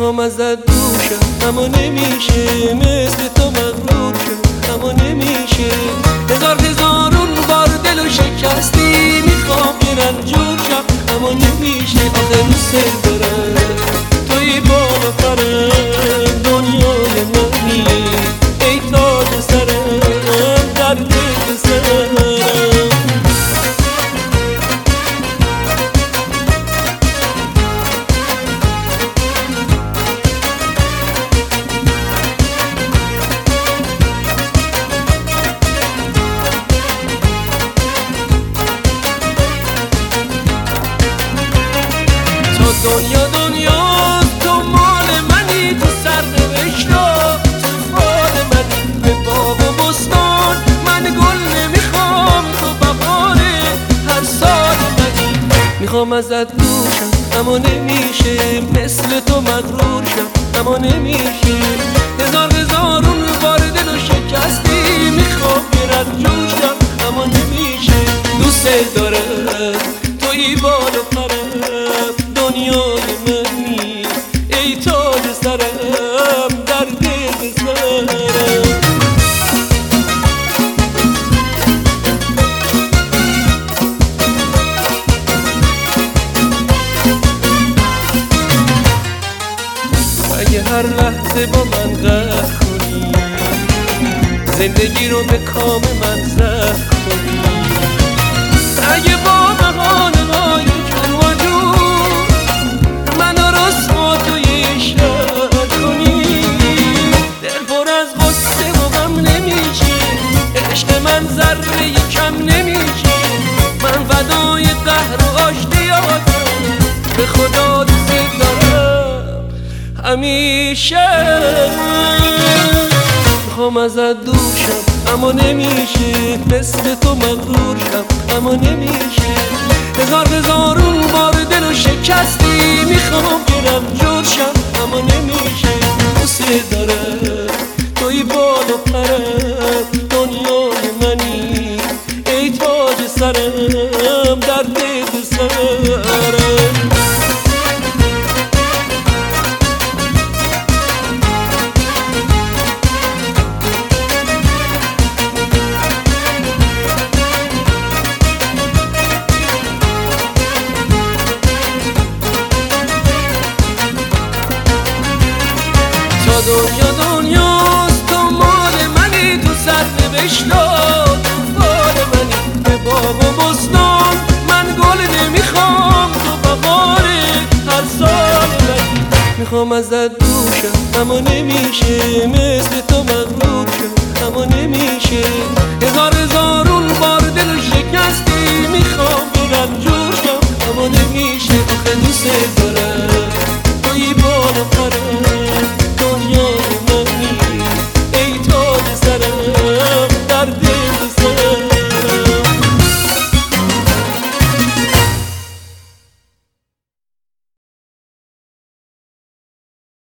میخوام ازت دوشم اما نمیشه، مثل تو مغرور شم اما نمیشه. هزارون بار دلو شکستی، میخوام یه رنجور شم اما نمیشه. آخه دوست دارم توی بالا پرم، دنیای منی ای تاج سرم، در دل سرم. دنیا تو مال منی، تو سرنوشتا تو فال منی. به باغ و بستان من گل نمیخوام، تو بهار هر سال منی. میخوام ازت دوشم اما نمیشه، مثل تو مغرور شم اما نمیشه. هزارون بار دلو شکستی، میخوام یه رنجور شم اما نمیشه. دوست دارم توی بالا پرم، دنیای منی ای تاج سرم، در دل سرم. اگه هر لحظه با من قهر کنی، زندگی رو به کام من زهر کنی. اگه با بهانه های جور و جور منو رسوا توی شهر کنی، دل پر از غصه و غم نمیشه، عشق من ذره کم نمیشه. من فدای قهر و آشتیاتم، به خدا دوست دارم همیشه. میخوام ازت دوشم اما نمیشه، مثل تو مغرور شم اما نمیشه. هزارون بار دلو شکستی، میخوام گرم جور شم اما نمیشه. دوست دارم توی بالا پرم، دنیای منی ای تاج سرم، در دل سرم. دنیاست تو مال منی، تو سرنوشتا تو فال منی. به باغ و بستان من گل نمیخوام، تو بهار هر سال منی. میخوام ازت دوشم اما نمیشه، مثل تو مغرور شم اما نمیشه. هزارون بار دل شکستی، میخوام یه رنجور شم اما نمیشه. آخه دوست دارم